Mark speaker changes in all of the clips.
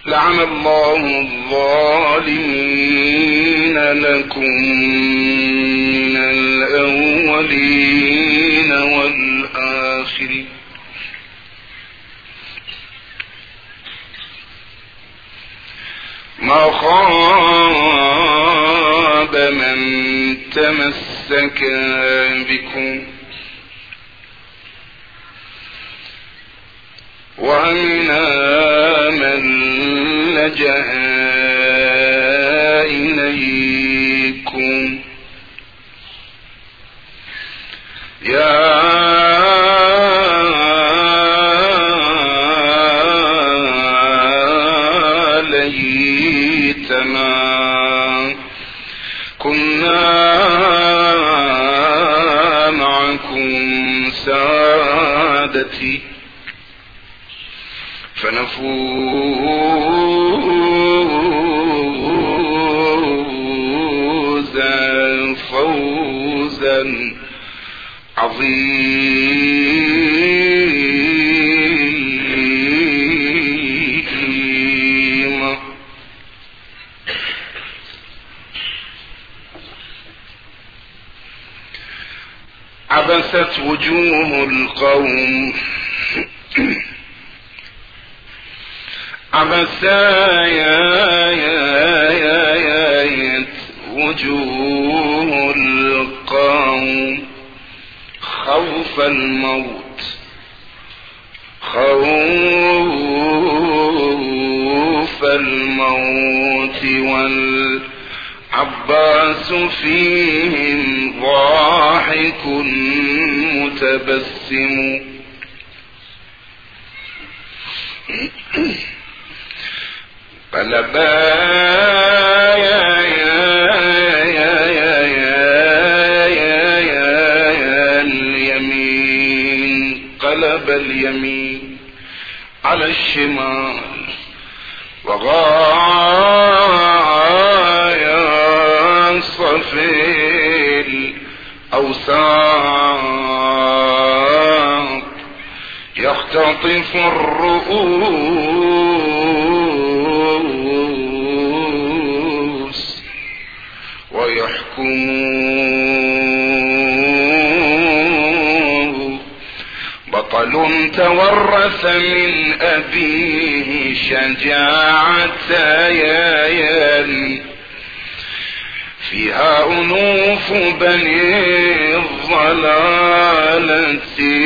Speaker 1: لعن الله الظالمين لكم من الأولين والآخرين. ما خاب من تمسك بكم وأمنا من لجأ إليكم. يا ليتنا كنا معكم سادتي فنفوز فوزا عظيما. عبست وجوه القوم وجوه القوم خوف الموت والعباس فيهم ضاحك متبسم. قلب اليمين على الشمال وغايا صفي الأوساط يختطف الرؤوس ويحكم. بطل تورث من أبيه شجاعة فيها أنوف بني الضلالة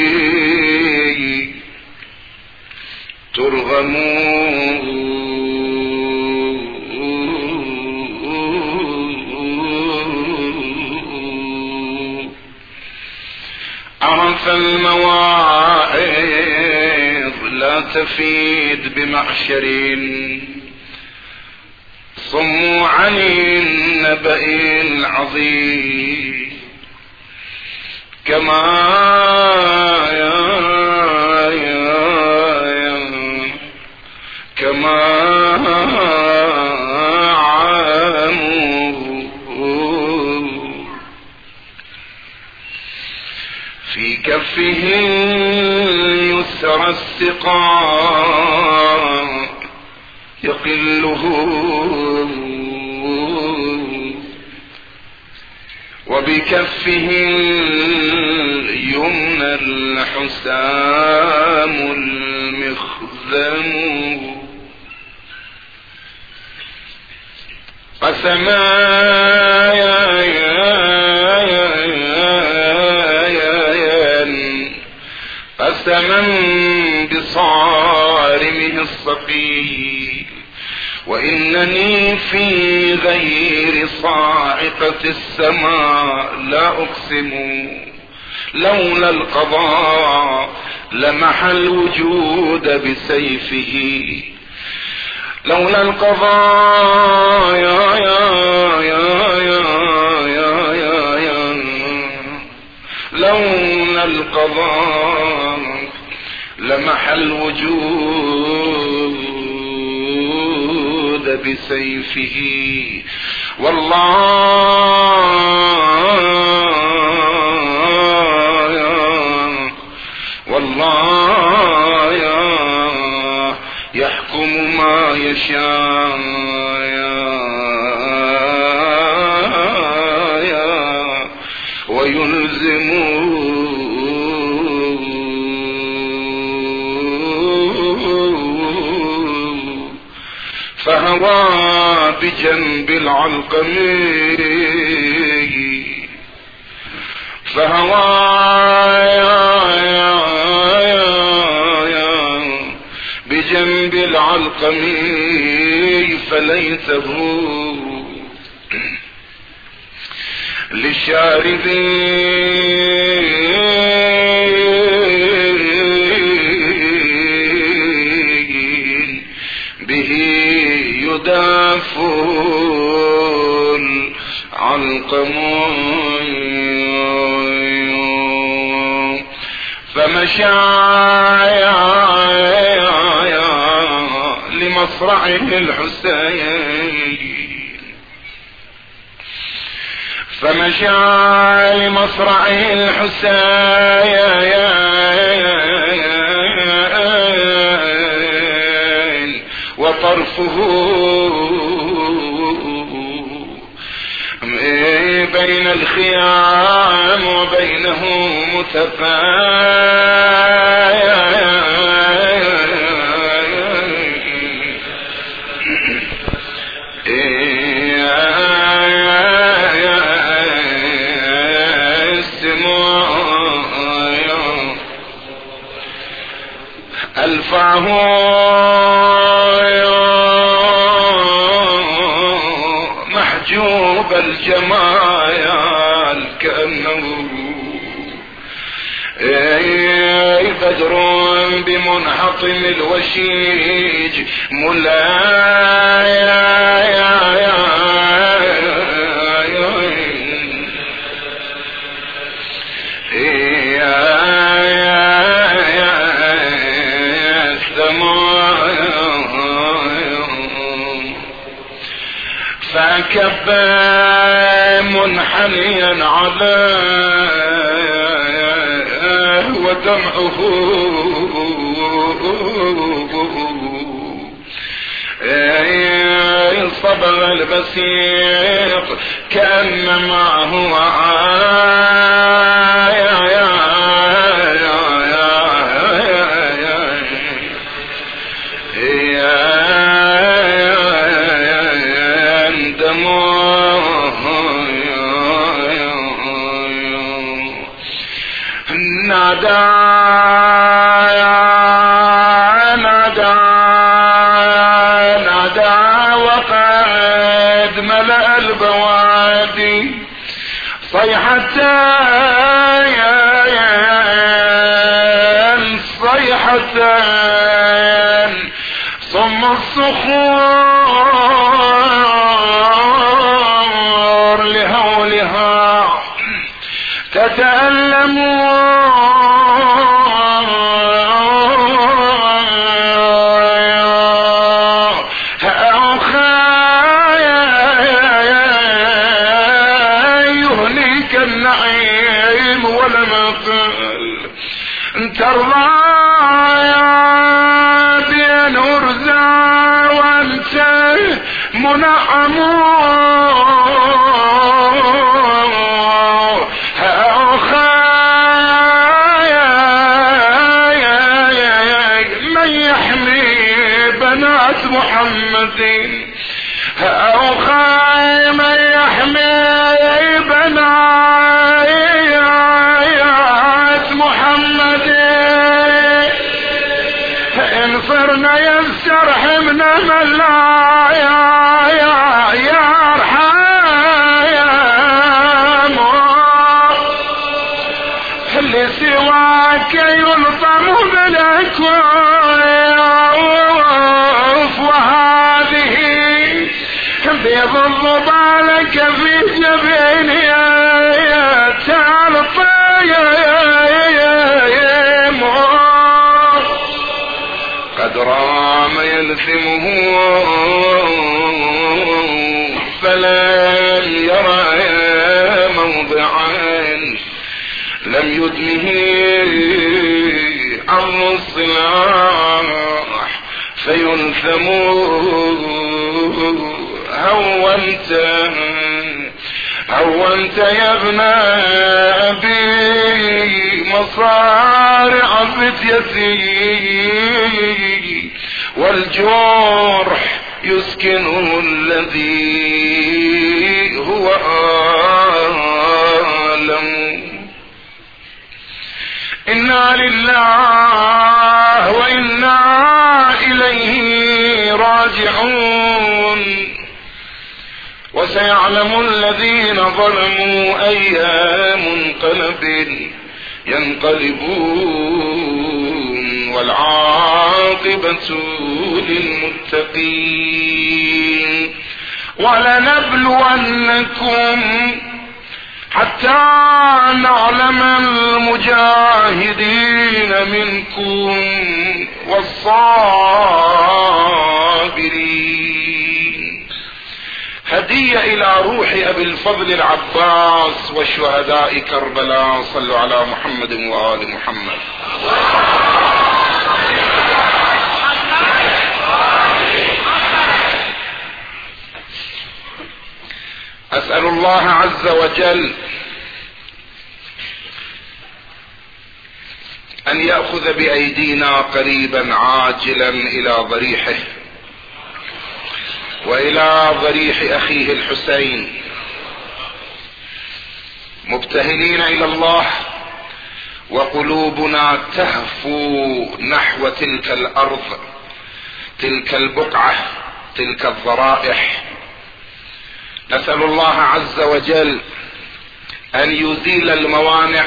Speaker 1: ترغم. عرف المواعظ لا تفيد بمحشر صموا عن النبأ العظيم كما عاموا في كفه اليسرى السقاء يقله وبكفه اليمنى الحسام المخزن. قسما بصارمه الصقيل وإنني في غير صاعقة السماء لا أقسم لولا القضاء لمحى الوجود بسيفه. لولا القضاء لولا القضاء لمحى الوجود بسيفه. والله يحكم ما المشايا ويلزم فهوى بجنب العلقمي بجنب العلقمي فليته للشاربين به يداف العلقم فمشى لمصرعه الحسين وطرفه بين الخيام وبينه ألفعه محجوب الجمال كأنه بدر بمنحطم الوشيج فكب منحنيا عليه ودمعه صبغ البسيط كأن معه نادى وقد ملأ البوادي صيحتان صم الصخور لهولها تتألم يهنيك النعيم ولم ترضى بأن أرزع وأنت منعم من يحمي بنات محمد أو من يحمي بنات محمد إن صرنا يسترحمنا من لا يرحم لسواك يلطم بالأكواف وهذه بيض الضبالك في جبيني قد رام يلثمه فلن يرى موضعا لم يدنه عرض الصلاح فيلثمون. هونت يا ابن أبي مصارع فتيتي، والجرح يسكنه الذي هو آلم. إنا لله وإنا إليه راجعون. وسيعلم الذين ظلموا أي منقلب ينقلبون، والعاقبة للمتقين. ولنبلونكم حتى نعلم المجاهدين منكم والصابرين. هدية إلى روح أبي الفضل العباس وشهداء كربلاء. صلوا على محمد وآل محمد. أسأل الله عز وجل أن يأخذ بأيدينا قريبا عاجلا إلى ضريحه وإلى ضريح أخيه الحسين، مبتهلين إلى الله وقلوبنا تهفو نحو تلك الأرض، تلك البقعة، تلك الضرائح. نسأل الله عز وجل أن يزيل الموانع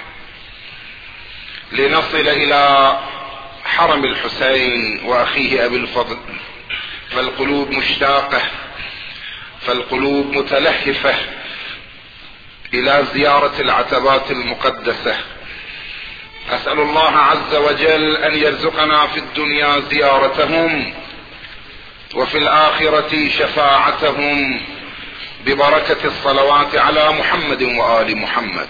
Speaker 1: لنصل إلى حرم الحسين وأخيه أبي الفضل، فالقلوب مشتاقة، فالقلوب متلهفة إلى زيارة العتبات المقدسة. أسأل الله عز وجل أن يرزقنا في الدنيا زيارتهم وفي الآخرة شفاعتهم ببركة الصلوات على محمد وآل محمد.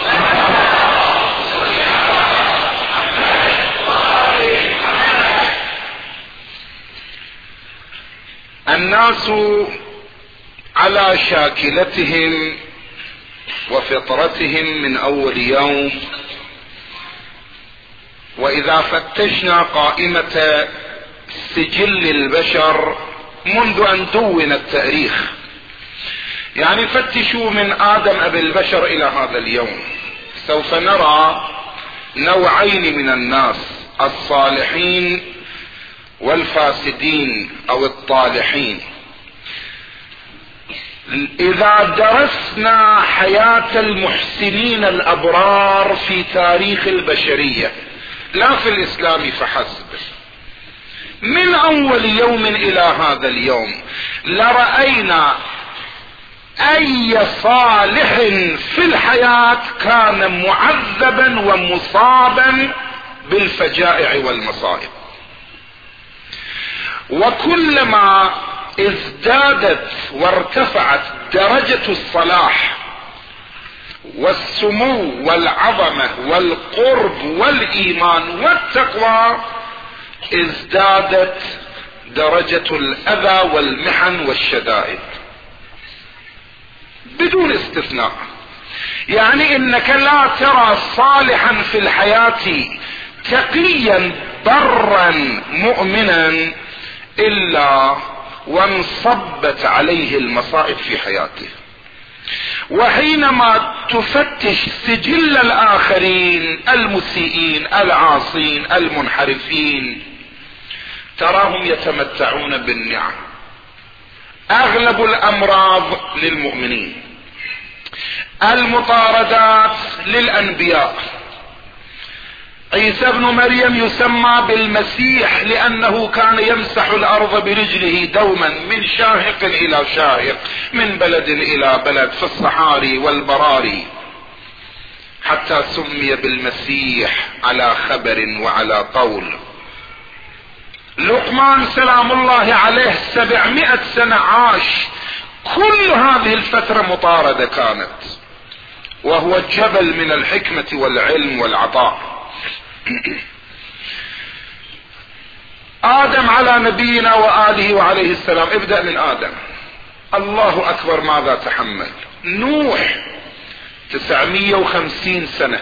Speaker 1: الناس على شاكلتهم وفطرتهم من أول يوم، وإذا فتشنا قائمة سجل البشر منذ أن دون التاريخ، يعني فتشوا من آدم أبي البشر إلى هذا اليوم، سوف نرى نوعين من الناس: الصالحين والفاسدين أو الطالحين. إذا درسنا حياة المحسنين الأبرار في تاريخ البشرية، لا في الإسلام فحسب، من أول يوم إلى هذا اليوم، لرأينا أي صالح في الحياة كان معذبا ومصابا بالفجائع والمصائب. وكلما ازدادت وارتفعت درجة الصلاح والسمو والعظمة والقرب والإيمان والتقوى، ازدادت درجة الأذى والمحن والشدائد بدون استثناء. يعني إنك لا ترى صالحا في الحياة تقيا برا مؤمنا إلا وانصبت عليه المصائب في حياته. وحينما تفتش سجل الآخرين المسيئين العاصين المنحرفين، تراهم يتمتعون بالنعم. أغلب الأمراض للمؤمنين، المطاردات للأنبياء. عيسى ابن مريم يسمى بالمسيح لأنه كان يمسح الأرض برجله دوما من شاهق إلى شاهق، من بلد إلى بلد في الصحاري والبراري، حتى سمي بالمسيح على خبر وعلى قول. لقمان سلام الله عليه 700 سنة عاش، كل هذه الفترة مطاردة كانت، وهو جبل من الحكمة والعلم والعطاء. آدم على نبينا وآله وعليه السلام، ابدأ من آدم. الله أكبر ماذا تحمل. نوح 950 سنة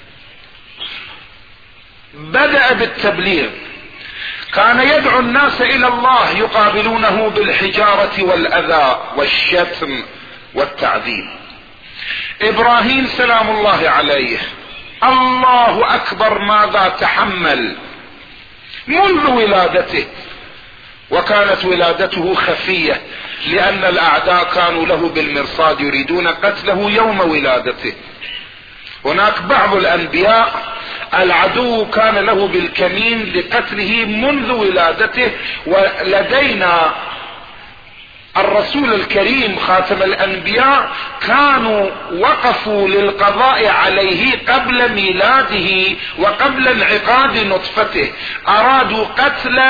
Speaker 1: بدأ بالتبليغ، كان يدعو الناس إلى الله، يقابلونه بالحجارة والأذى والشتم والتعذيب. إبراهيم سلام الله عليه، الله أكبر ماذا تحمل منذ ولادته، وكانت ولادته خفية لأن الأعداء كانوا له بالمرصاد يريدون قتله يوم ولادته. هناك بعض الأنبياء العدو كان له بالكمين لقتله منذ ولادته، ولدينا الرسول الكريم خاتم الأنبياء كانوا وقفوا للقضاء عليه قبل ميلاده وقبل انعقاد نطفته، أرادوا قتل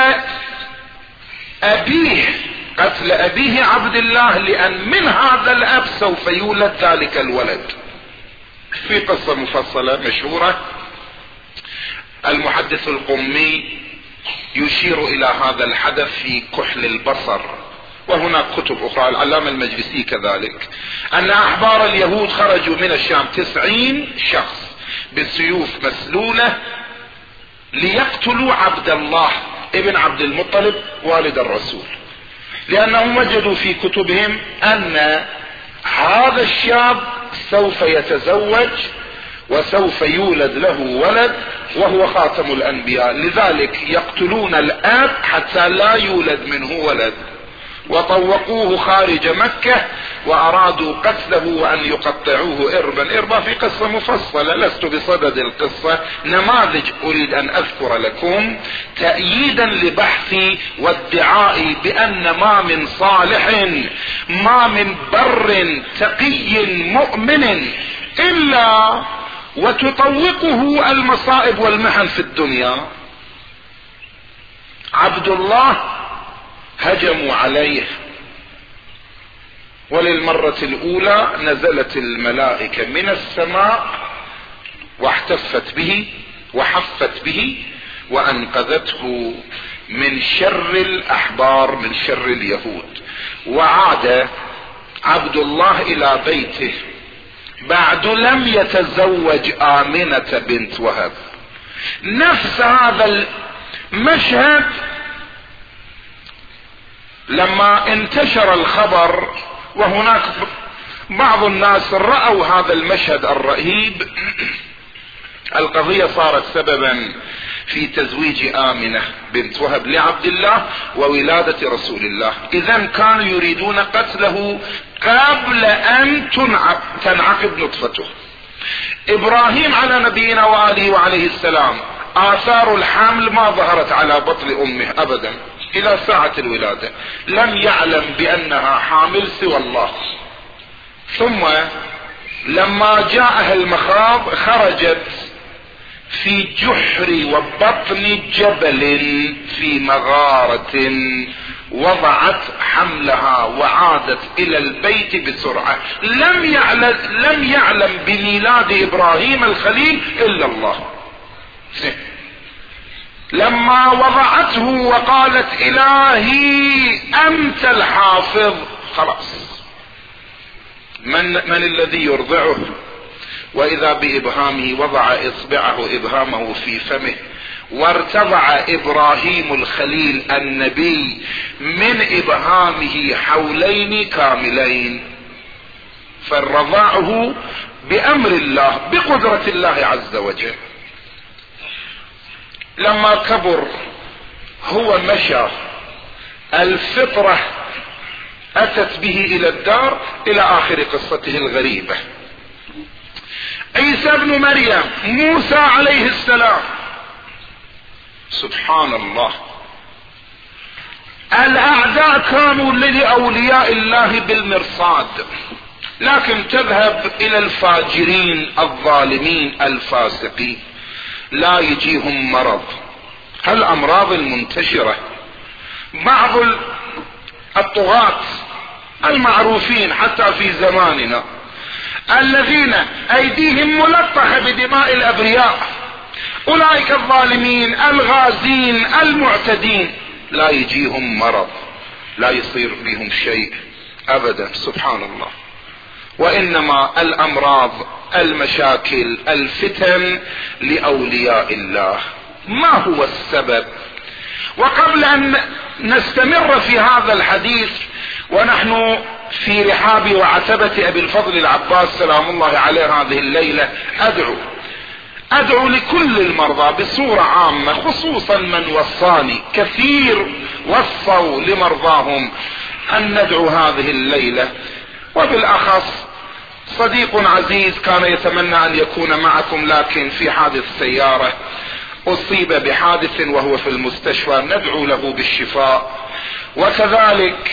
Speaker 1: أبيه عبد الله، لأن من هذا الأب سوف يولد ذلك الولد. في قصة مفصلة مشهورة المحدث القمي يشير إلى هذا الحدث في كحل البصر، وهناك كتب أخرى، العلامة المجلسي كذلك، أن أحبار اليهود خرجوا من الشام 90 شخص بسيوف مسلولة ليقتلوا عبد الله ابن عبد المطلب والد الرسول، لأنهم وجدوا في كتبهم أن هذا الشاب سوف يتزوج وسوف يولد له ولد وهو خاتم الأنبياء، لذلك يقتلون الأب حتى لا يولد منه ولد، وطوقوه خارج مكة وأرادوا قتله وأن يقطعوه إربا. في قصة مفصلة لست بصدد القصة، نماذج أريد أن أذكر لكم تأييدا لبحثي وادعائي بأن ما من صالح ما من بر تقي مؤمن إلا وتطوقه المصائب والمحن في الدنيا. عبد الله هجموا عليه، وللمرة الأولى نزلت الملائكة من السماء واحتفت به وحفت به وأنقذته من شر الأحبار، من شر اليهود. وعاد عبد الله إلى بيته بعد لم يتزوج آمنة بنت وهب. نفس هذا المشهد لما انتشر الخبر، وهناك بعض الناس رأوا هذا المشهد الرهيب، القضية صارت سببا في تزويج آمنة بنت وهب لعبد الله وولادة رسول الله. إذن كانوا يريدون قتله قبل أن تنعقد نطفته. إبراهيم على نبينا وآله وعليه السلام آثار الحمل ما ظهرت على بطن أمه أبدا إلى ساعة الولادة، لم يعلم بأنها حامل سوى الله. ثم لما جاءها المخاض خرجت في جحر وبطن جبل في مغارة، وضعت حملها وعادت إلى البيت بسرعة. لم يعلم بميلاد إبراهيم الخليل إلا الله. لما وضعته وقالت إلهي أنت الحافظ، خلاص من الذي يرضعه؟ وإذا بإبهامه وضع إصبعه إبهامه في فمه، وارتضع إبراهيم الخليل النبي من إبهامه حولين كاملين، فرضعه بأمر الله بقدرة الله عز وجل. لما كبر هو مشى، الفطرة أتت به إلى الدار إلى آخر قصته الغريبة. عيسى ابن مريم، موسى عليه السلام، سبحان الله، الأعداء كانوا لأولياء الله بالمرصاد، لكن تذهب إلى الفاجرين الظالمين الفاسقين لا يجيهم مرض. هالأمراض المنتشرة، بعض الطغاة المعروفين حتى في زماننا الذين أيديهم ملطخة بدماء الأبرياء، أولئك الظالمين الغازين المعتدين لا يجيهم مرض، لا يصير بهم شيء ابدا، سبحان الله. وانما الامراض، المشاكل، الفتن لأولياء الله. ما هو السبب؟ وقبل ان نستمر في هذا الحديث ونحن في رحاب وعتبة ابي الفضل العباس سلام الله عليه هذه الليلة، ادعو لكل المرضى بصورة عامة، خصوصا من وصاني كثير وصوا لمرضاهم ان ندعو هذه الليلة، وبالاخص صديق عزيز كان يتمنى ان يكون معكم لكن في حادث سيارة اصيب بحادث وهو في المستشفى، ندعو له بالشفاء. وكذلك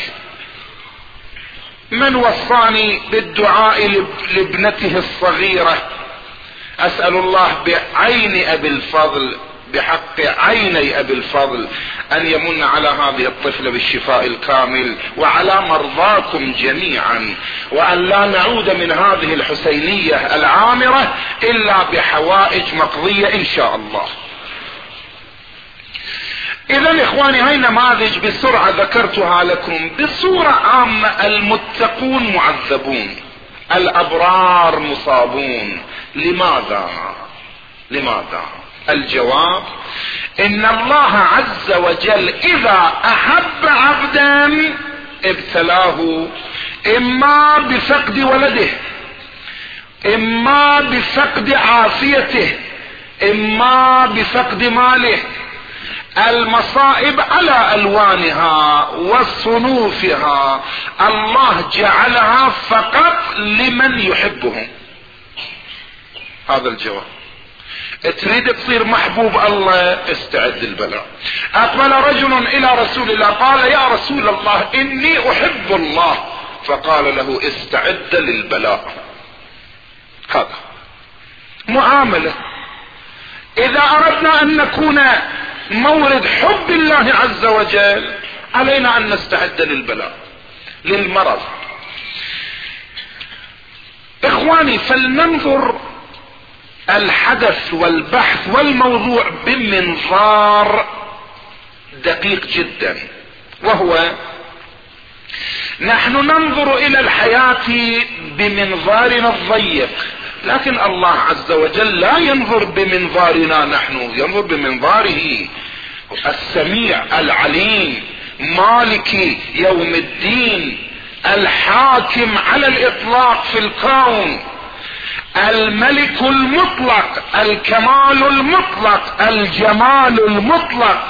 Speaker 1: من وصاني بالدعاء لابنته الصغيرة، اسأل الله بعين ابي الفضل، بحق عيني ابي الفضل، ان يمن على هذه الطفلة بالشفاء الكامل وعلى مرضاكم جميعا، وان لا نعود من هذه الحسينية العامرة الا بحوائج مقضية ان شاء الله. اذا اخواني هاي نماذج بسرعة ذكرتها لكم بصورة عامة. المتقون معذبون، الابرار مصابون. لماذا؟ الجواب ان الله عز وجل اذا احب عبدا ابتلاه، اما بفقد ولده، اما بفقد عافيته، اما بفقد ماله. المصائب على الوانها وصنوفها، الله جعلها فقط لمن يحبهم. هذا الجواب. تريد تصير محبوب الله، استعد البلاء. اقبل رجل الى رسول الله قال يا رسول الله اني احب الله، فقال له استعد للبلاء. هذا معاملة. اذا اردنا ان نكون مورد حب الله عز وجل علينا ان نستعد للبلاء، للمرض. اخواني فلننظر الحدث والبحث والموضوع بمنظار دقيق جدا، وهو نحن ننظر الى الحياة بمنظارنا الضيق، لكن الله عز وجل لا ينظر بمنظارنا نحن، ينظر بمنظاره السميع العليم، مالك يوم الدين، الحاكم على الاطلاق في الكون، الملك المطلق، الكمال المطلق، الجمال المطلق.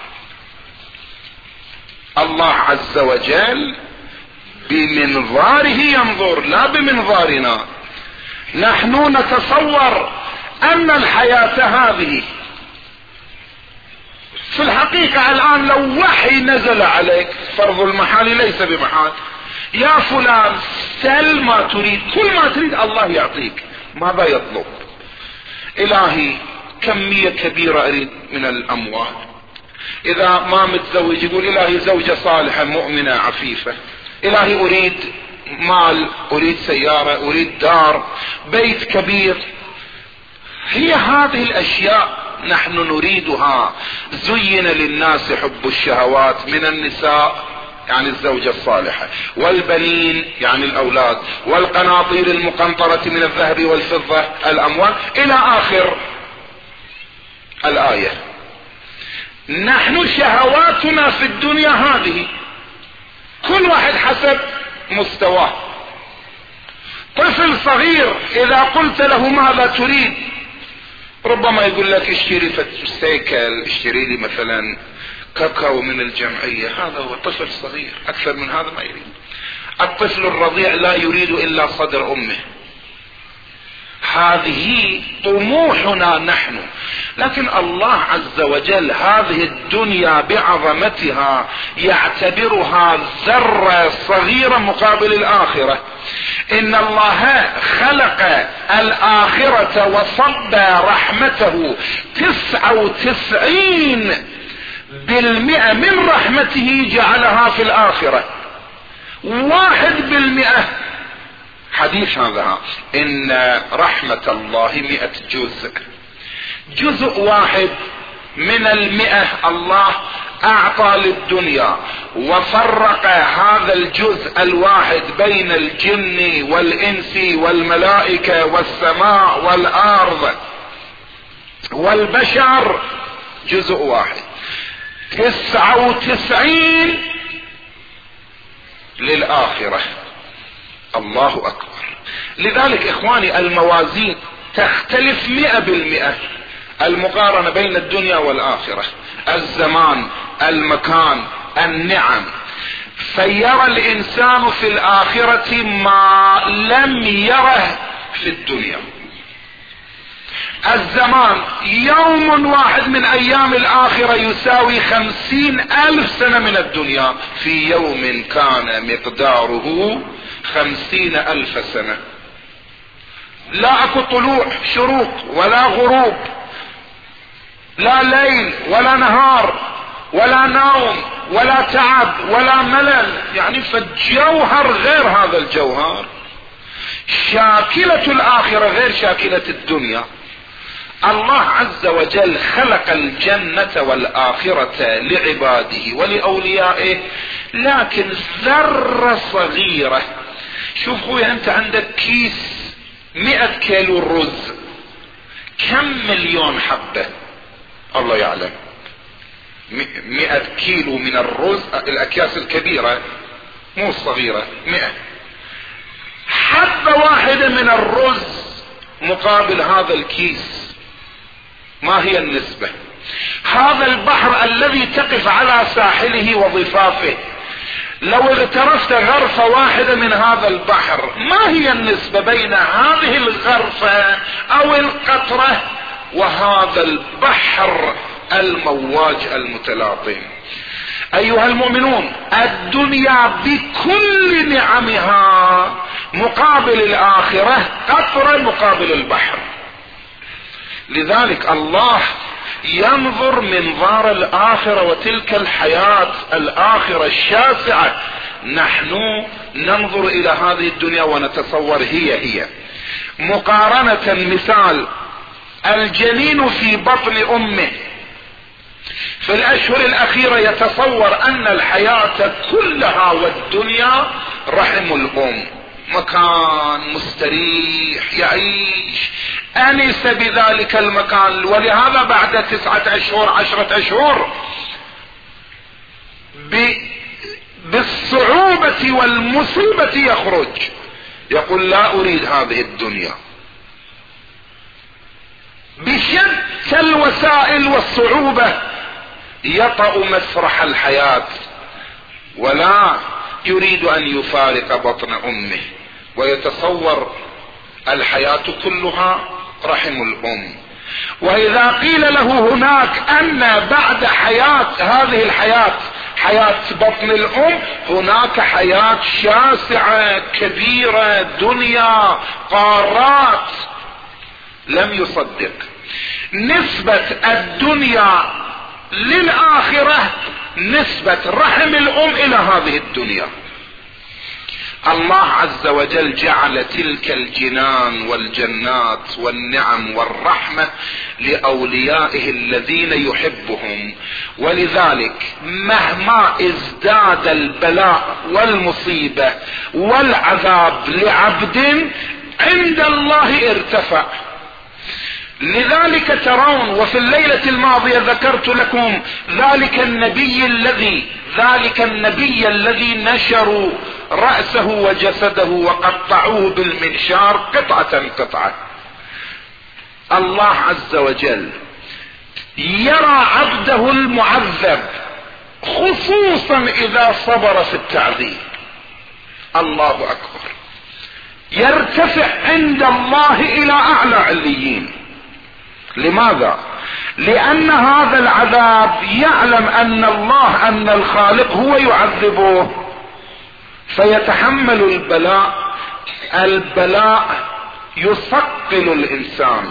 Speaker 1: الله عز وجل بمنظاره ينظر لا بمنظارنا. نحن نتصور ان الحياة هذه في الحقيقة الان لو وحي نزل عليك، فرض المحال ليس بمحال، يا فلان سل ما تريد، كل ما تريد الله يعطيك. ماذا يطلب؟ الهي كمية كبيرة اريد من الاموال. اذا ما متزوج يقول الهي زوجة صالحة مؤمنة عفيفة. الهي اريد مال، اريد سيارة، اريد دار، بيت كبير. هي هذه الاشياء نحن نريدها. زين للناس حب الشهوات من النساء يعني الزوجة الصالحة، والبنين يعني الاولاد، والقناطير المقنطرة من الذهب والفضة الاموال، الى اخر الاية. نحن شهواتنا في الدنيا هذه، كل واحد حسب مستواه. طفل صغير اذا قلت له ماذا تريد ربما يقول لك اشتري سيكل، اشتري لي مثلا كاكاو من الجمعية. هذا هو طفل صغير، اكثر من هذا ما يريد. الطفل الرضيع لا يريد الا صدر امه. هذه طموحنا نحن. لكن الله عز وجل هذه الدنيا بعظمتها يعتبرها ذرة صغيرة مقابل الآخرة. إن الله خلق الآخرة وصب رحمته 99% من رحمته جعلها في الآخرة، 1% حديث هذا إن رحمة الله 100 جزء. جزء واحد من 100 الله اعطى للدنيا، وفرق هذا الجزء الواحد بين الجن والانس والملائكة والسماء والارض والبشر جزء واحد، 99 للآخرة. الله أكبر. لذلك إخواني الموازين تختلف 100%، المقارنة بين الدنيا والآخرة، الزمان، المكان، النعم. فيرى الإنسان في الآخرة ما لم يره في الدنيا. الزمان، يوم واحد من ايام الاخرة يساوي 50,000 سنة من الدنيا، في يوم كان مقداره 50,000 سنة. لا اكو طلوع شروق ولا غروب، لا ليل ولا نهار ولا نوم ولا تعب ولا ملل، يعني فالجوهر غير هذا الجوهر. شاكلة الاخرة غير شاكلة الدنيا. الله عز وجل خلق الجنة والآخرة لعباده ولأوليائه، لكن ذرة صغيرة. شوف خويا، انت عندك كيس 100 كيلو رز، كم مليون حبة؟ الله يعلم. 100 كيلو من الرز، الأكياس الكبيرة مو الصغيرة، 100 حبة واحدة من الرز مقابل هذا الكيس. ما هي النسبة؟ هذا البحر الذي تقف على ساحله وضفافه، لو اغترفت غرفة واحدة من هذا البحر، ما هي النسبة بين هذه الغرفة او القطرة وهذا البحر المواج المتلاطم؟ ايها المؤمنون، الدنيا بكل نعمها مقابل الاخرة قطرة مقابل البحر. لذلك الله ينظر منظار الآخرة وتلك الحياة الآخرة الشاسعة. نحن ننظر إلى هذه الدنيا ونتصور هي مقارنة. مثال، الجنين في بطن أمه في الأشهر الأخيرة يتصور أن الحياة كلها والدنيا رحم الأم، مكان مستريح يعيش، أنس بذلك المكان. ولهذا بعد 9 أشهر 10 أشهر بالصعوبة والمصيبة يخرج، يقول لا أريد هذه الدنيا، بشتى الوسائل والصعوبة يطأ مسرح الحياة، ولا يريد أن يفارق بطن أمه، ويتصور الحياة كلها رحم الأم. وإذا قيل له هناك أن بعد حياة هذه الحياة، حياة بطن الأم، هناك حياة شاسعة كبيرة، دنيا قارات، لم يصدق. نسبة الدنيا للآخرة نسبة رحم الأم إلى هذه الدنيا. الله عز وجل جعل تلك الجنان والجنات والنعم والرحمة لأوليائه الذين يحبهم. ولذلك مهما ازداد البلاء والمصيبة والعذاب لعبد، عند الله ارتفع. لذلك ترون، وفي الليلة الماضية ذكرت لكم ذلك النبي الذي نشروا رأسه وجسده وقطعوه بالمنشار قطعة. الله عز وجل يرى عبده المعذب، خصوصا إذا صبر في التعذيب. الله أكبر. يرتفع عند الله إلى أعلى عليين. لماذا؟ لأن هذا العذاب يعلم أن الخالق هو يعذبه، فيتحمل البلاء يثقل الإنسان.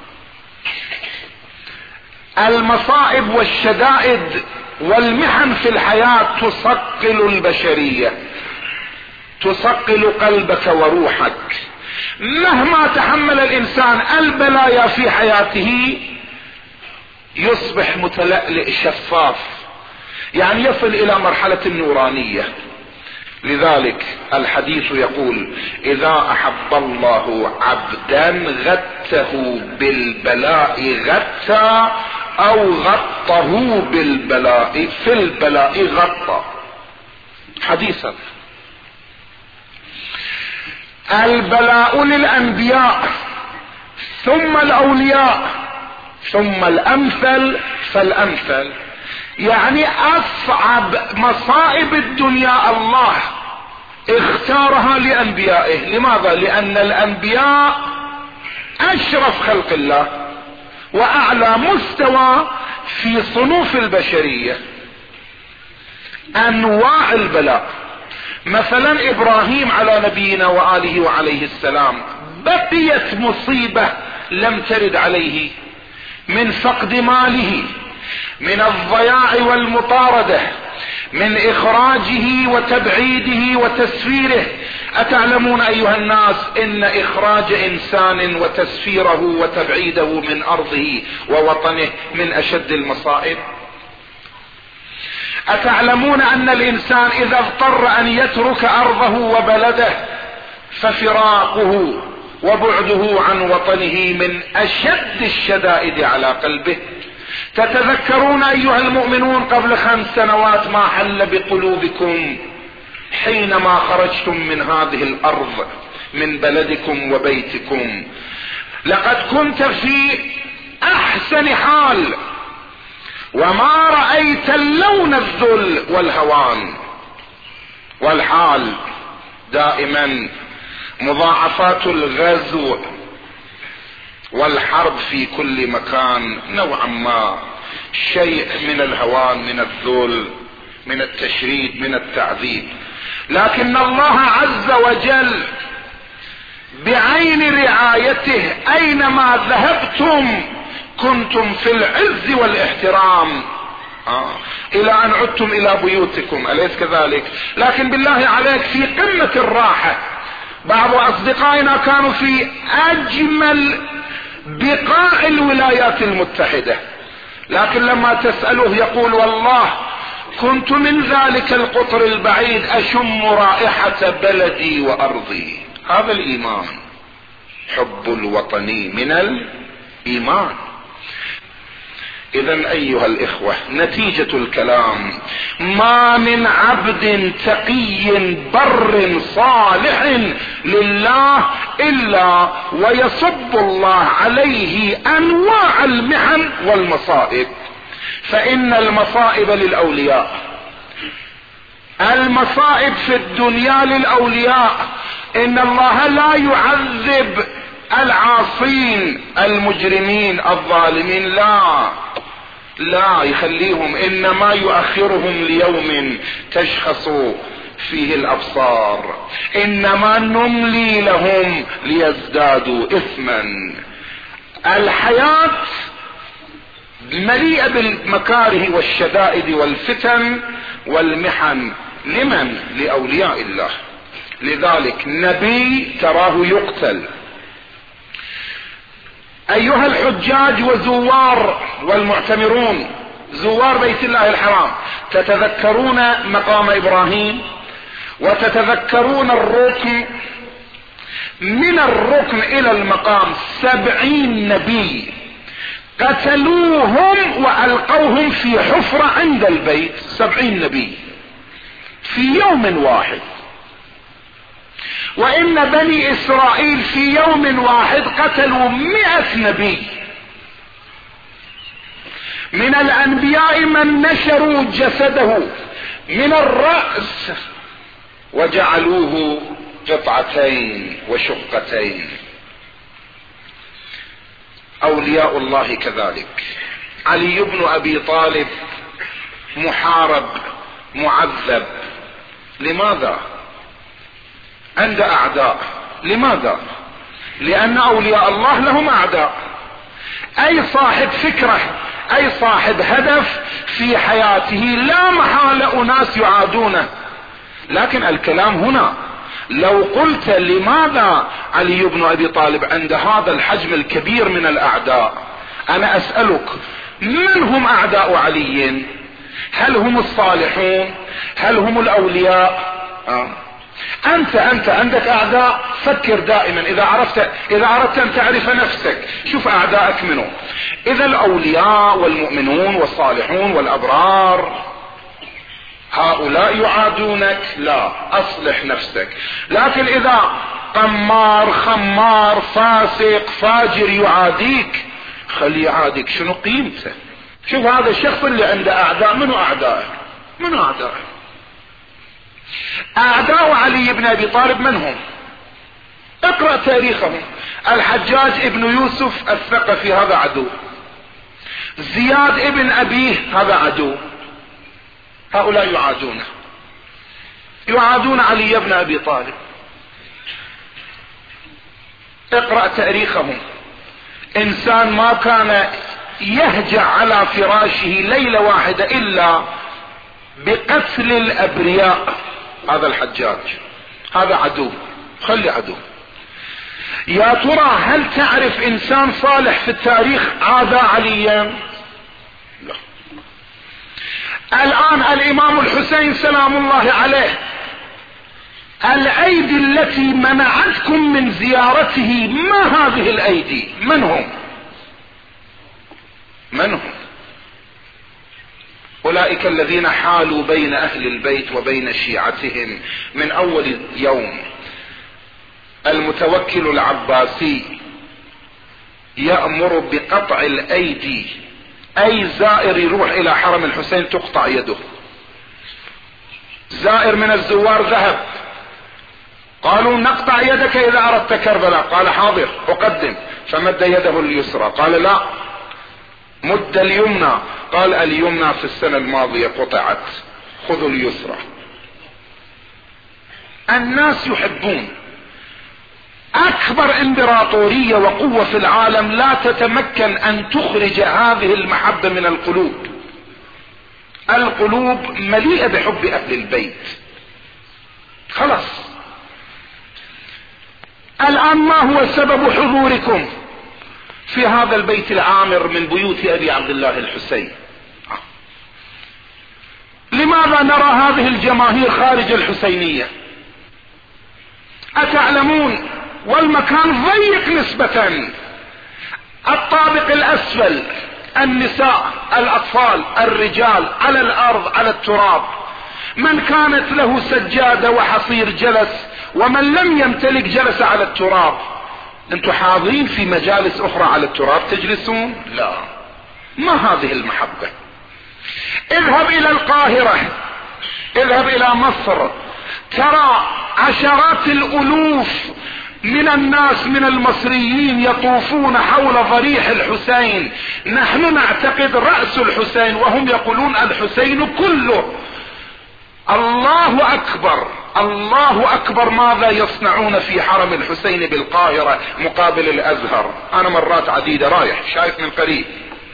Speaker 1: المصائب والشدائد والمحن في الحياة تثقل البشرية، تثقل قلبك وروحك. مهما تحمل الإنسان البلايا في حياته يصبح متلألئ شفاف، يعني يصل الى مرحلة النورانية. لذلك الحديث يقول: اذا احب الله عبدا غته بالبلاء غتا، او غطه بالبلاء في البلاء غطى. حديثا: البلاء للانبياء ثم الاولياء ثم الامثل فالامثل. يعني اصعب مصائب الدنيا الله اختارها لانبيائه. لماذا؟ لان الانبياء اشرف خلق الله واعلى مستوى في صنوف البشرية. انواع البلاء، مثلا ابراهيم على نبينا وآله وعليه السلام بقيت مصيبة لم ترد عليه، من فقد ماله، من الضياع والمطاردة، من اخراجه وتبعيده وتسفيره. اتعلمون ايها الناس ان اخراج انسان وتسفيره وتبعيده من ارضه ووطنه من اشد المصائب؟ اتعلمون ان الانسان اذا اضطر ان يترك ارضه وبلده ففراقه وبعده عن وطنه من اشد الشدائد على قلبه؟ تتذكرون ايها المؤمنون قبل 5 سنوات ما حل بقلوبكم حينما خرجتم من هذه الارض من بلدكم وبيتكم؟ لقد كنت في احسن حال، وما رأيت اللون الذل والهوان، والحال دائما مضاعفات الغزو والحرب في كل مكان نوعا ما شيء من الهوان، من الذل، من التشريد، من التعذيب. لكن الله عز وجل بعين رعايته اينما ذهبتم كنتم في العز والاحترام الى ان عدتم الى بيوتكم، اليس كذلك؟ لكن بالله عليك في قمة الراحة. بعض اصدقائنا كانوا في اجمل بقاع الولايات المتحدة، لكن لما تسأله يقول: والله كنت من ذلك القطر البعيد اشم رائحة بلدي وارضي. هذا الايمان، حب الوطن من الايمان. اذا ايها الاخوة، نتيجة الكلام: ما من عبد تقي بر صالح لله الا ويصب الله عليه انواع المحن والمصائب. فان المصائب للاولياء، المصائب في الدنيا للاولياء. ان الله لا يعذب العاصين المجرمين الظالمين، لا يخليهم، انما يؤخرهم ليوم تشخص فيه الابصار. انما نملي لهم ليزدادوا اثما. الحياة مليئة بالمكاره والشدائد والفتن والمحن. لمن؟ لأولياء الله. لذلك نبي تراه يقتل. ايها الحجاج وزوار والمعتمرون، زوار بيت الله الحرام، تتذكرون مقام ابراهيم وتتذكرون الركن. من الركن الى المقام 70 نبي قتلوهم والقوهم في حفرة عند البيت. 70 نبي في يوم واحد. وان بني اسرائيل في يوم واحد قتلوا 100 نبي. من الانبياء من نشروا جسده من الرأس وجعلوه قطعتين وشقتين. اولياء الله كذلك. علي بن ابي طالب محارب معذب. لماذا؟ عند اعداء. لماذا؟ لان اولياء الله لهم اعداء. اي صاحب فكرة، اي صاحب هدف في حياته لا محالة اناس يعادونه. لكن الكلام هنا لو قلت لماذا علي بن ابي طالب عند هذا الحجم الكبير من الاعداء، انا اسألك من هم اعداء علي؟ هل هم الصالحون؟ هل هم الاولياء؟ انت عندك اعداء. فكر دائما اذا اردت ان تعرف نفسك، شوف اعدائك منه. اذا الاولياء والمؤمنون والصالحون والابرار هؤلاء يعادونك، لا، اصلح نفسك. لكن اذا قمار خمار فاسق فاجر يعاديك، خليه يعاديك، شنو قيمته؟ شوف هذا الشخص اللي عنده اعداء، منو اعدائه؟ منو اعدائه؟ اعداء علي بن ابي طالب من هم؟ اقرأ تاريخهم. الحجاج ابن يوسف الثقفي هذا عدو، زياد ابن ابيه هذا عدو. هؤلاء يعادون علي بن ابي طالب. اقرأ تاريخهم. انسان ما كان يهجع على فراشه ليلة واحدة الا بقتل الابرياء. هذا الحجاج، هذا عدو، خلي عدو. يا ترى هل تعرف انسان صالح في التاريخ عادى عليا؟ لا. الان الامام الحسين سلام الله عليه، الايدي التي منعتكم من زيارته، ما هذه الايدي؟ من هم؟ اولئك الذين حالوا بين اهل البيت وبين شيعتهم من اول يوم. المتوكل العباسي يأمر بقطع الايدي، اي زائر يروح الى حرم الحسين تقطع يده. زائر من الزوار ذهب، قالوا نقطع يدك اذا اردت كربلاء، قال حاضر اقدم، فمد يده اليسرى، قال لا مد اليمنى، قال اليمنى في السنة الماضية قطعت، خذوا اليسرى. الناس يحبون. اكبر امبراطورية وقوة في العالم لا تتمكن ان تخرج هذه المحبة من القلوب. القلوب مليئة بحب اهل البيت. خلاص. الان ما هو سبب حضوركم في هذا البيت العامر من بيوت ابي عبد الله الحسين؟ لماذا نرى هذه الجماهير خارج الحسينية؟ اتعلمون والمكان ضيق نسبة. الطابق الاسفل النساء الاطفال الرجال على الارض على التراب. من كانت له سجادة وحصير جلس، ومن لم يمتلك جلس على التراب. انتم حاضرين في مجالس اخرى على التراب تجلسون؟ لا. ما هذه المحبة؟ اذهب الى القاهرة، اذهب الى مصر، ترى عشرات الالوف من الناس من المصريين يطوفون حول ضريح الحسين. نحن نعتقد رأس الحسين وهم يقولون الحسين كله. الله اكبر، الله اكبر ماذا يصنعون في حرم الحسين بالقاهرة مقابل الازهر. انا مرات عديدة رايح شايف من قريب.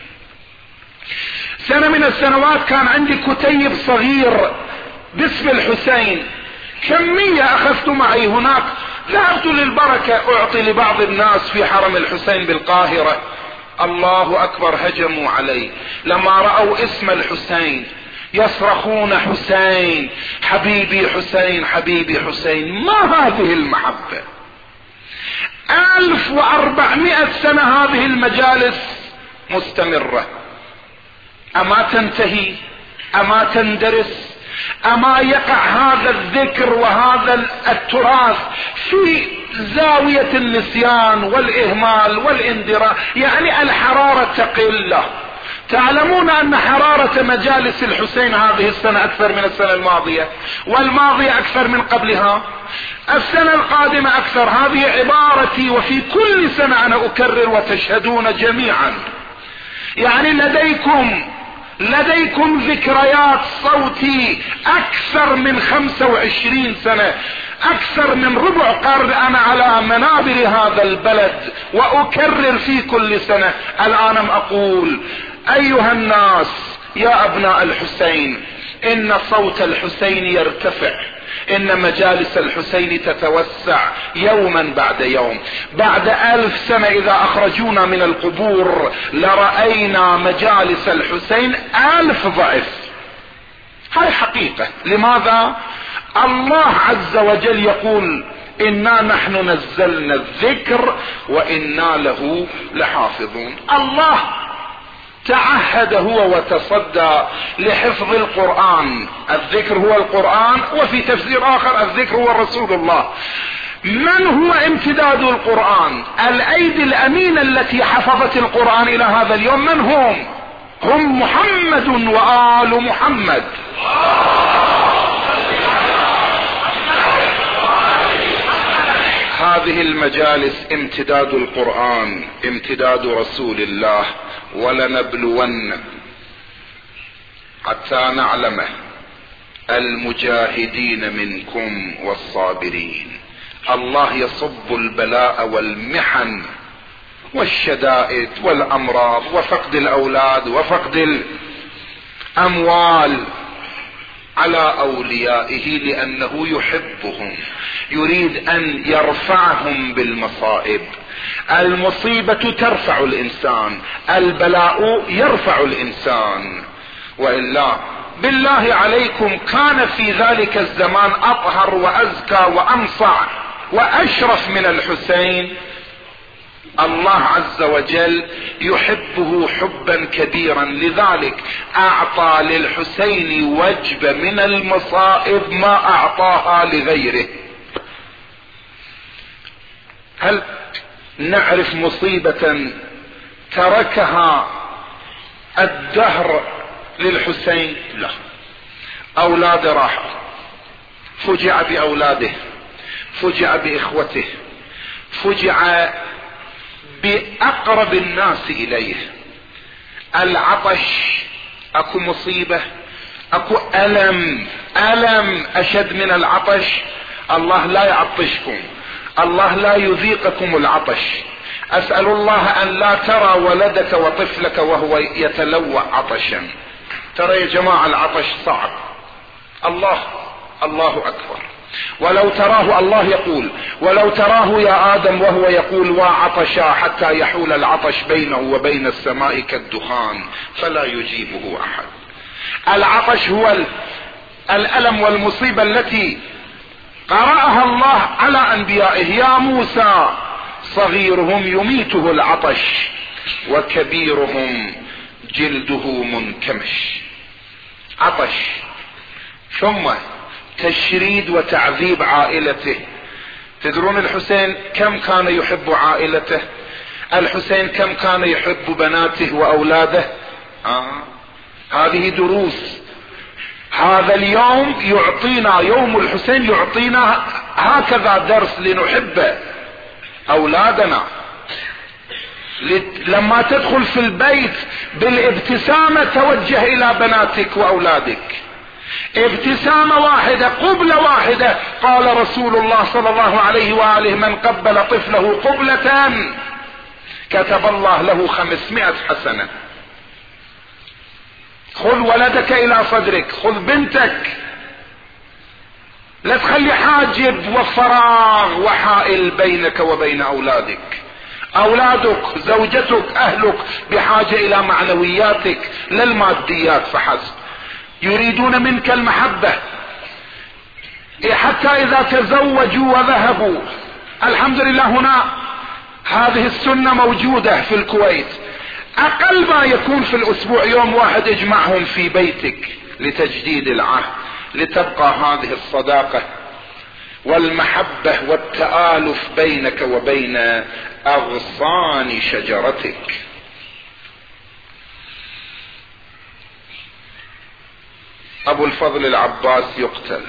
Speaker 1: سنة من السنوات كان عندي كتيب صغير باسم الحسين، كمية اخذت معي هناك، ذهبت للبركة اعطي لبعض الناس في حرم الحسين بالقاهرة. الله اكبر، هجموا علي لما رأوا اسم الحسين، يصرخون حسين حبيبي حسين حبيبي حسين. ما هذه المحبة؟ 1400 سنة هذه المجالس مستمرة. اما تنتهي؟ اما تندرس؟ اما يقع هذا الذكر وهذا التراث في زاوية النسيان والاهمال والاندراء؟ يعني الحرارة تقل. تعلمون ان حرارة مجالس الحسين هذه السنة اكثر من السنة الماضية، والماضية اكثر من قبلها، السنة القادمة اكثر. هذه عبارتي وفي كل سنة انا اكرر وتشهدون جميعا. يعني لديكم ذكريات صوتي اكثر من 25 سنة، اكثر من ربع قرن انا على منابر هذا البلد واكرر في كل سنة. الان اقول ايها الناس يا ابناء الحسين، ان صوت الحسين يرتفع إن مجالس الحسين تتوسع يوما بعد يوم. بعد 1000 سنة إذا أخرجونا من القبور لرأينا مجالس الحسين 1000 ضعف. هاي حقيقة. لماذا؟ الله عز وجل يقول إنا نحن نزلنا الذكر وإنا له لحافظون. الله تعهد هو وتصدى لحفظ القرآن. الذكر هو القرآن، وفي تفسير آخر الذكر هو رسول الله. من هو امتداد القرآن؟ الأيدي الأمينة التي حفظت القرآن إلى هذا اليوم من هم؟ هم محمد وآل محمد. هذه المجالس امتداد القرآن، امتداد رسول الله. ولنبلون حتى نعلم المجاهدين منكم والصابرين. الله يصب البلاء والمحن والشدائد والأمراض وفقد الأولاد وفقد الأموال على أوليائه لأنه يحبهم، يريد أن يرفعهم بالمصائب. المصيبة ترفع الإنسان، البلاء يرفع الإنسان. وإلا بالله عليكم كان في ذلك الزمان أطهر وأزكى وأنصع وأشرف من الحسين؟ الله عز وجل يحبه حبا كبيرا، لذلك أعطى للحسين وجبة من المصائب ما أعطاها لغيره. هل نعرف مصيبة تركها الدهر للحسين؟ لا. أولاده راحوا، فجع بأولاده، فجع بإخوته، فجع بأقرب الناس إليه. العطش، أكو مصيبة، أكو ألم أشد من العطش. الله لا يعطشكم، الله لا يذيقكم العطش. أسأل الله أن لا ترى ولدك وطفلك وهو يتلوع عطشا. ترى يا جماعة العطش صعب. الله أكبر. ولو تراه، الله يقول ولو تراه يا آدم وهو يقول وعطشا حتى يحول العطش بينه وبين السماء كالدخان فلا يجيبه أحد. العطش هو الألم والمصيبة التي قرأها الله على أنبيائه. يا موسى صغيرهم يميته العطش وكبيرهم جلده منكمش. عطش، ثم تشريد وتعذيب عائلته. تدرون الحسين كم كان يحب عائلته؟ الحسين كم كان يحب بناته وأولاده؟ هذه دروس. هذا اليوم يعطينا، يوم الحسين يعطينا هكذا درس لنحب أولادنا. لما تدخل في البيت بالابتسامة توجه إلى بناتك وأولادك. ابتسامة واحدة، قبلة واحدة. قال رسول الله صلى الله عليه وآله من قبل طفله قبلة كتب الله له 500 حسنة. خذ ولدك إلى صدرك، خذ بنتك، لا تخلي حاجب وفراغ وحائل بينك وبين أولادك. أولادك، زوجتك، أهلك بحاجة إلى معنوياتك لا الماديات فحسب. يريدون منك المحبة. حتى إذا تزوجوا وذهبوا، الحمد لله هنا هذه السنة موجودة في الكويت، أقل ما يكون في الأسبوع يوم واحد اجمعهم في بيتك لتجديد العهد، لتبقى هذه الصداقة والمحبة والتآلف بينك وبين أغصان شجرتك. أبو الفضل العباس يقتل،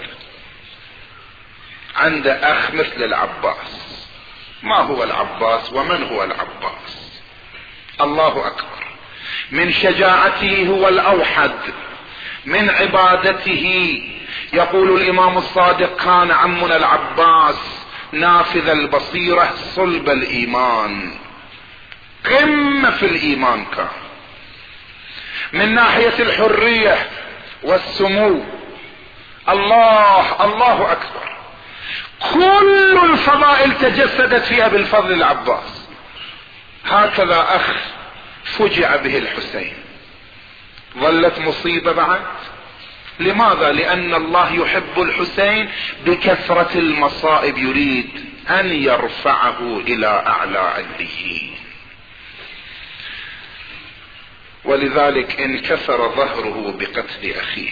Speaker 1: عنده أخ مثل العباس. ما هو العباس ومن هو العباس؟ الله أكبر. من شجاعته هو الأوحد، من عبادته. يقول الإمام الصادق كان عمنا العباس نافذ البصيرة صلب الإيمان، قمة في الإيمان كان. من ناحية الحرية والسمو الله اكبر. كل الفضائل تجسدت في ابي الفضل العباس. هكذا اخ فجع به الحسين، ظلت مصيبة بعد. لماذا؟ لان الله يحب الحسين بكثرة المصائب، يريد ان يرفعه الى اعلى عليين، ولذلك انكسر ظهره بقتل اخيه.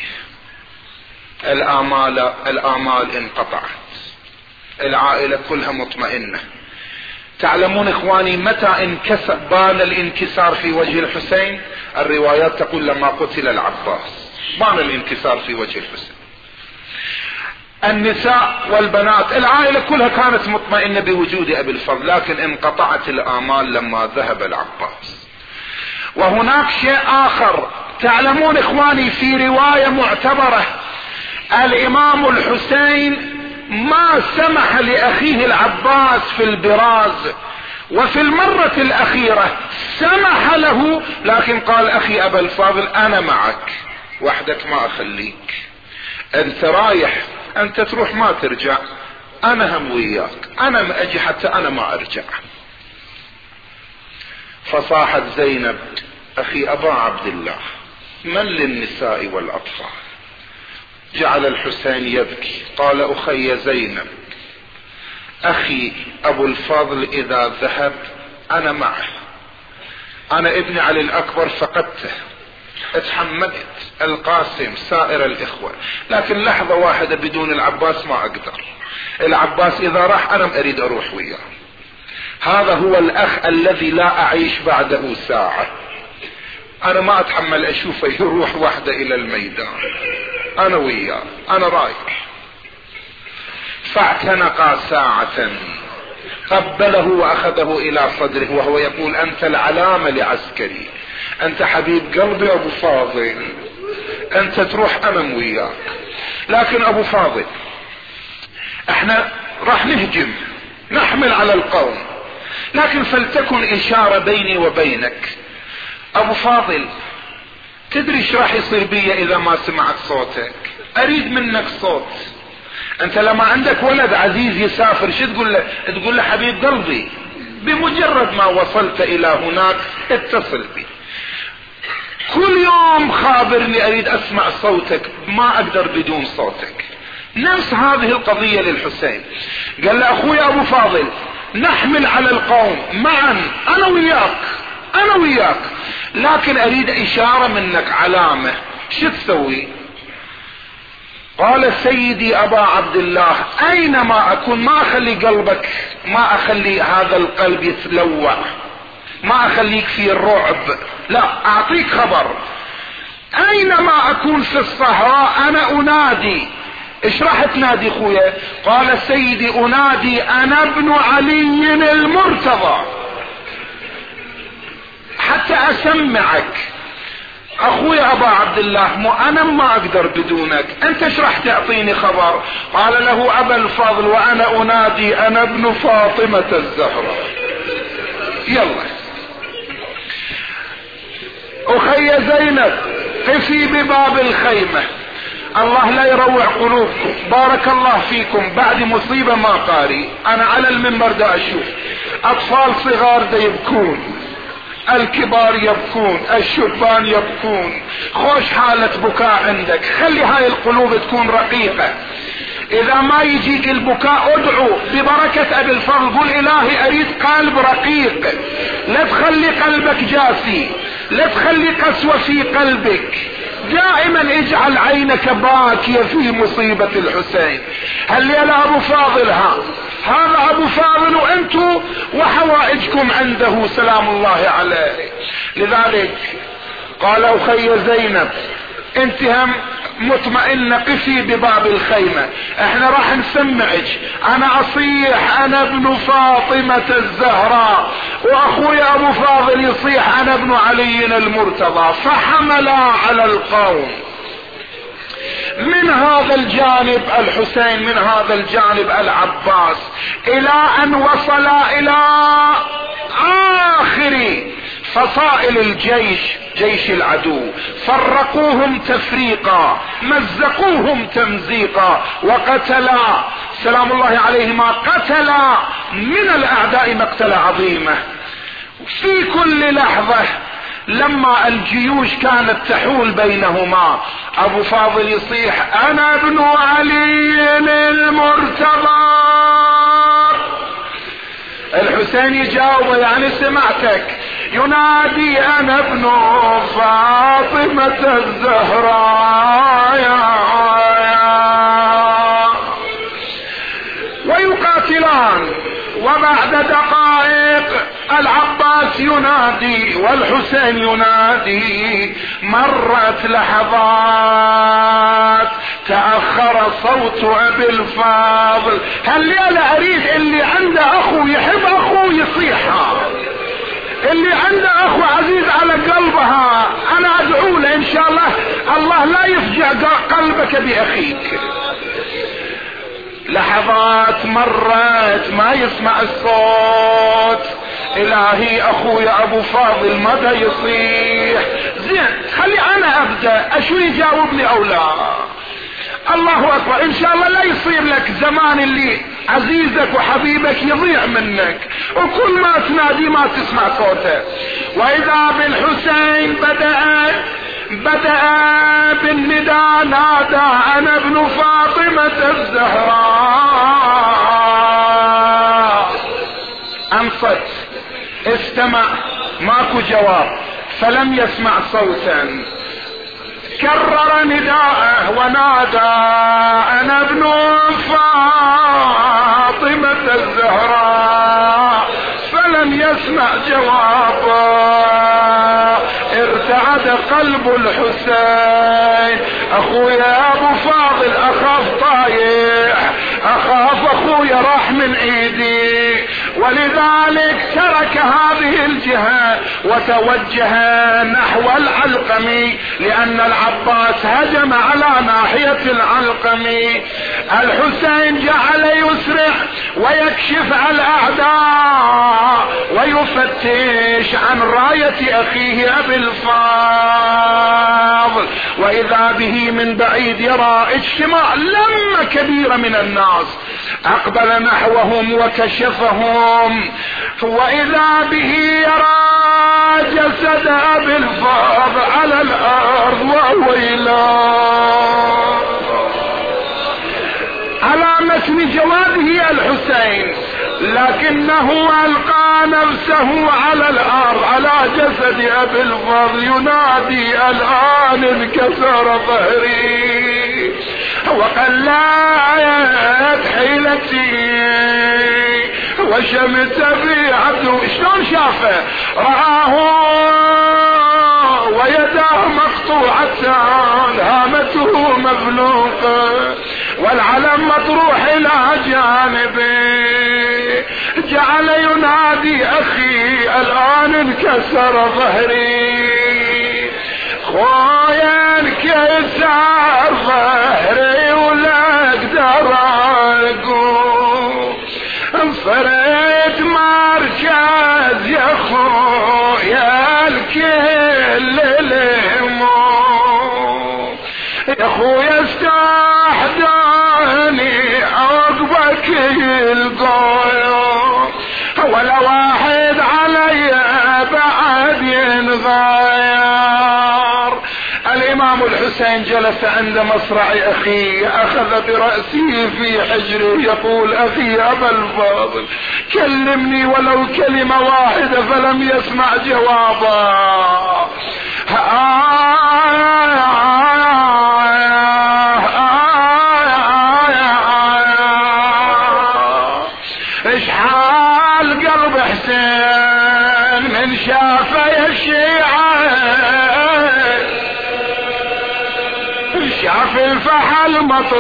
Speaker 1: الآمال انقطعت، العائلة كلها مطمئنة. تعلمون اخواني متى بان الانكسار في وجه الحسين؟ الروايات تقول لما قتل العباس بان الانكسار في وجه الحسين. النساء والبنات العائلة كلها كانت مطمئنة بوجود ابي الفضل، لكن انقطعت الآمال لما ذهب العباس. وهناك شيء اخر تعلمون اخواني، في رواية معتبرة الامام الحسين ما سمح لاخيه العباس في البراز، وفي المرة الاخيرة سمح له، لكن قال اخي ابا الفاضل انا معك وحدك ما اخليك، انت رايح انت تروح ما ترجع، انا هم وياك، انا اجي حتى انا ما ارجع. فصاحت زينب اخي ابا عبد الله من للنساء والاطفال؟ جعل الحسين يبكي، قال اخي زينب اخي ابو الفضل اذا ذهب انا معه، انا ابن علي الاكبر فقدته، اتحملت القاسم سائر الاخوة، لكن لحظة واحدة بدون العباس ما اقدر، العباس اذا راح انا اريد اروح وياه. هذا هو الاخ الذي لا اعيش بعده ساعة، انا ما اتحمل اشوفه يروح وحده الى الميدان، انا وياه انا رايح. فاعتنقا ساعة، قبله واخذه الى صدره وهو يقول انت العلامة لعسكري، انت حبيب قلبي ابو فاضل، انت تروح انا وياك. لكن ابو فاضل احنا راح نهجم نحمل على القوم، لكن فلتكن اشارة بيني وبينك. ابو فاضل تدري ايش راح يصير بي اذا ما سمعت صوتك؟ اريد منك صوت. انت لما عندك ولد عزيز يسافر شو تقول له؟ تقول له حبيب قلبي، بمجرد ما وصلت الى هناك اتصل بي، كل يوم خابرني اريد اسمع صوتك، ما اقدر بدون صوتك. نفس هذه القضية للحسين، قال له اخوي ابو فاضل نحمل على القوم معا، انا وياك، لكن اريد اشارة منك، علامة، شو تسوي؟ قال سيدي ابا عبد الله اينما اكون ما اخلي قلبك، ما اخلي هذا القلب يتلوع، ما اخليك في الرعب، لا اعطيك خبر، اينما اكون في الصحراء انا انادي. ايش راح تنادي خويا؟ قال سيدي انادي انا ابن علي المرتضى، حتى اسمعك. اخوي ابا عبد الله انا ما اقدر بدونك، انت ايش راح تعطيني خبر؟ قال له ابا الفضل وانا انادي انا ابن فاطمة الزهراء. يلا اخي زينب قفي بباب الخيمة، الله لا يروع قلوبكم، بارك الله فيكم. بعد مصيبة ما قاري انا على المنبر دا اشوف اطفال صغار دا يبكون، الكبار يبكون، الشبان يبكون، خوش حالة بكاء عندك. خلي هاي القلوب تكون رقيقة، اذا ما يجيك البكاء ادعو ببركة ابي الفضل، قل الهي اريد قلب رقيق، لا تخلي قلبك جافي، لا تخلي قسوة في قلبك، دائما اجعل عينك باكية في مصيبة الحسين. هل يا ابو فاضل هذا ابو فاضل وانتو وحوائجكم عنده سلام الله عليه. لذلك قال اخي زينب انت هم مطمئنة قفي بباب الخيمة، احنا راح نسمعك، انا اصيح انا ابن فاطمة الزهراء، واخوي ابو فاضل يصيح انا ابن علي المرتضى. فحملا على القوم، من هذا الجانب الحسين، من هذا الجانب العباس، الى ان وصل الى اخر فصائل الجيش جيش العدو فرقوهم تفريقا مزقوهم تمزيقا وقتلا سلام الله عليهما قتلا من الاعداء مقتلة عظيمة. في كل لحظة لما الجيوش كانت تحول بينهما ابو فاضل يصيح انا ابن علي المرتضى، الحسين يجاوب يعني سمعتك، ينادي انا ابن فاطمة الزهراء، ويقاتلان. وبعد دقائق العباس ينادي والحسين ينادي، مرت لحظات تأخر صوت ابي الفاضل. هالليلة اريد اللي عنده اخو يحب اخوه يصيحها، اللي عنده اخو عزيز على قلبها انا ادعو له ان شاء الله الله لا يفجع قلبك باخيك. لحظات مرت ما يسمع الصوت، الهي اخويا ابو فاضل متى يصيح؟ زين خلي انا ابدا اشو يجاوبني او لا. الله اكبر، ان شاء الله لا يصير لك زمان اللي عزيزك وحبيبك يضيع منك وكل ما تنادي ما تسمع صوته. واذا بالحسين بدأ بالنداء نادى انا ابن فاطمة الزهراء. انصت استمع ماكو جواب فلم يسمع صوتا، كرر نداءه ونادى انا ابن فاطمة الزهراء فلم يسمع جوابه. ارتعد قلب الحسين، اخويا ابو فاضل اخاف طايح، اخاف اخويا راح من ايدي، ولذلك ترك هذه الجهة وتوجه نحو العلقمي، لان العباس هجم على ناحية العلقمي. الحسين جعل يسرع ويكشف الاعداء ويفتش عن راية اخيه ابي الفاضل، واذا به من بعيد يرى اجتماع لمة كبيرة من الناس، اقبل نحوهم وكشفهم، واذا به يرى جسد ابي الفاضل على الارض وويلاه. على متن جواده الحسين لكنه القى نفسه على الارض على جسد ابي الفاضل ينادي الان انكسر ظهري وقلت حيلتي وشمت بي عدو. شلون شافه؟ رآه ويداه مقطوعتان، هامته مفلوقة والعلم مطروح الى جانبي، جعل ينادي اخي الان انكسر ظهري، خويا انكسر ظهري ولا اقدر اقوم، انصرت مركز يا خويا الكل الهموم، يا خويا استحداني عقبك القيوم، ولا واحد علي بعد ينغير. الامام الحسين جلس عند مصرع اخيه، اخذ برأسه في حجره يقول اخي ابا الفاضل كلمني ولو كلمة واحدة، فلم يسمع جوابا. ايش حال قلب حسين من شافه الشيعة، شاف الفحل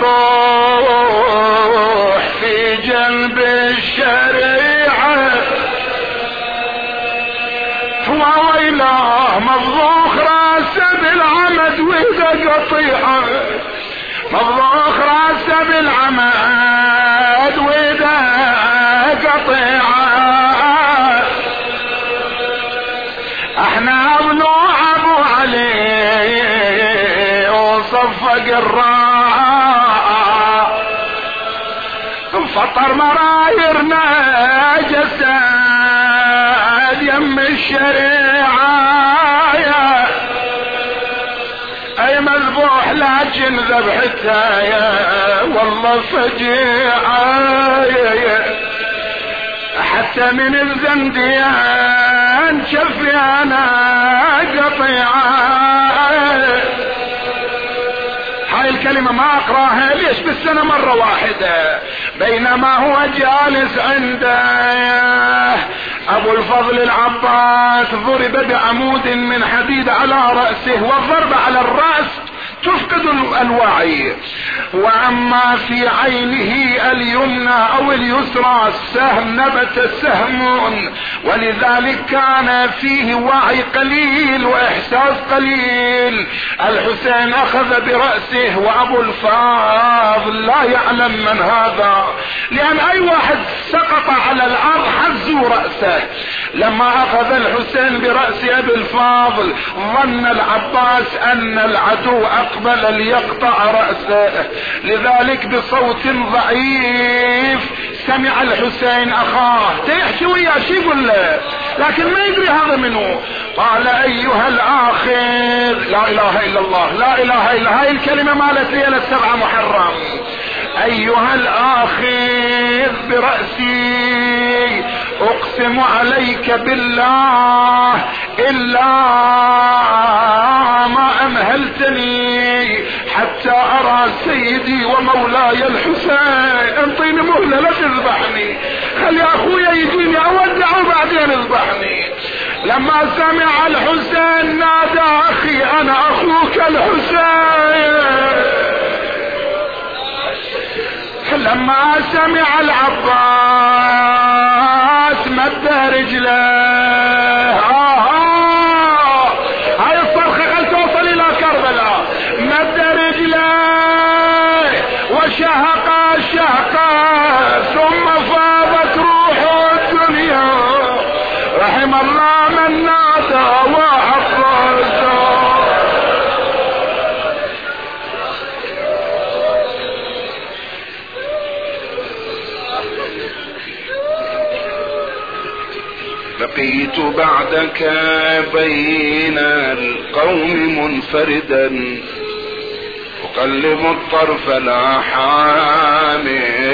Speaker 1: مطروح في جنب الشريعة، وويلاه مفضوخ راسه بالعمد واذا قطيعه، مفضوخ راسه بالعمد واذا قطيعه، قراء فطر مرايرنا جسد يم الشريعة اي مذبوح لكن ذبحتها يا والله فجيعة حتى من الزنديان شفي انا قطيعة. هاي الكلمة ما اقراها ليش بالسنة مرة واحدة. بينما هو جالس عنده ابو الفضل العباس ضرب بعمود من حديد على رأسه، والضرب على الرأس تفقد الوعي، واما في عينه اليمنى او اليسرى السهم نبت سهم، ولذلك كان فيه وعي قليل واحساس قليل. الحسين اخذ برأسه وابو الفاضل لا يعلم من هذا، لان اي واحد سقط على الارض حزوا رأسه. لما اخذ الحسين برأس ابي الفاضل ظن العباس ان العدو اقبل ليقطع رأسه، لذلك بصوت ضعيف سمع الحسين اخاه تحكي وياه شي يقول له، لكن ما يدري هذا منه. قال ايها الاخر، لا اله الا الله، لا اله الا هاي الكلمة مالت ليلة 7 محرم. ايها الاخر برأسي اقسم عليك بالله الا ما امهلتني حتى ارى سيدي ومولاي الحسين. انطيني مهلة لا تذبحني، خلي اخويا يجيني اودعه وبعدين اذبحني. لما سمع الحسين نادى اخي انا اخوك الحسين. لما سمع العباس مد رجله، هاي الصرخة خل توصل الى كربلاء، مد رجله وشهق شهقا ثم فاضت روح الدنيا. رحم الله من نادى وعطرته. بقيت بعدك بين القوم منفردا أقلب الطرف لا حام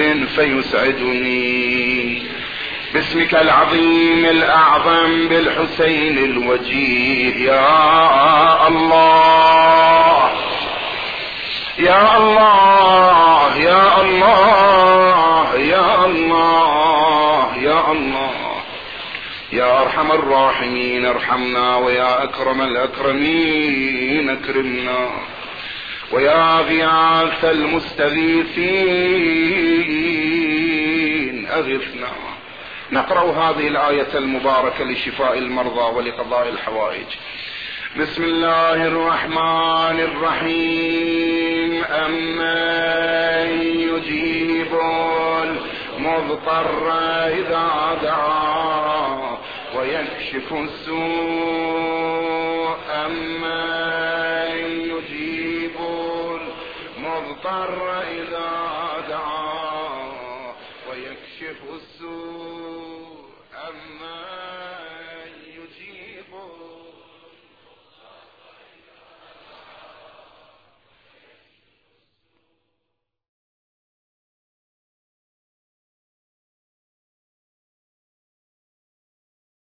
Speaker 1: فيسعدني. باسمك العظيم الأعظم بالحسين الوجيه يا الله يا الله يا الله يا الله يا الله يا ارحم الراحمين ارحمنا، ويا اكرم الاكرمين اكرمنا، ويا غياث المستغيثين اغثنا. نقرأ هذه الآية المباركة لشفاء المرضى ولقضاء الحوائج. بسم الله الرحمن الرحيم. أمن يجيب المضطر إذا دعاه ويكشف السوء. أمن يجيب المضطر إذا